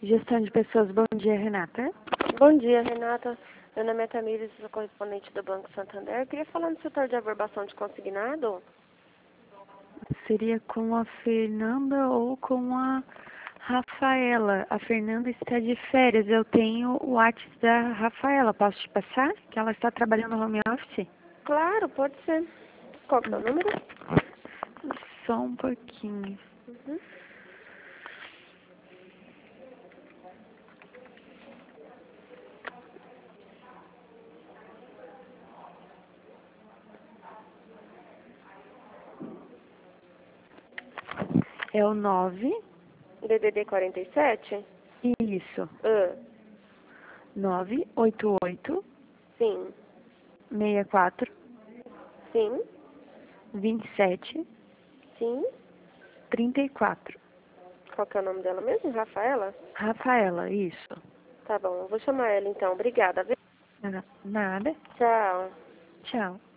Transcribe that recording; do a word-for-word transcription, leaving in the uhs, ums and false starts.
Gestão de pessoas, bom dia, Renata. Bom dia, Renata. Meu nome é Tamires, sou correspondente do Banco Santander. Eu queria falar no setor de averbação de consignado. Seria com a Fernanda ou com a Rafaela. A Fernanda está de férias. Eu tenho o WhatsApp da Rafaela. Posso te passar? Que ela está trabalhando no home office? Claro, pode ser. Qual que é o número? Só um pouquinho. Uhum. É o nove. D D D quarenta e sete? Isso. Ah, nove oito oito, sim. seis quatro, Sim. dois sete, Sim. três quatro. Qual que é o nome dela mesmo? Rafaela? Rafaela, isso. Tá bom, eu vou chamar ela então. Obrigada, viu? Nada. Tchau. Tchau.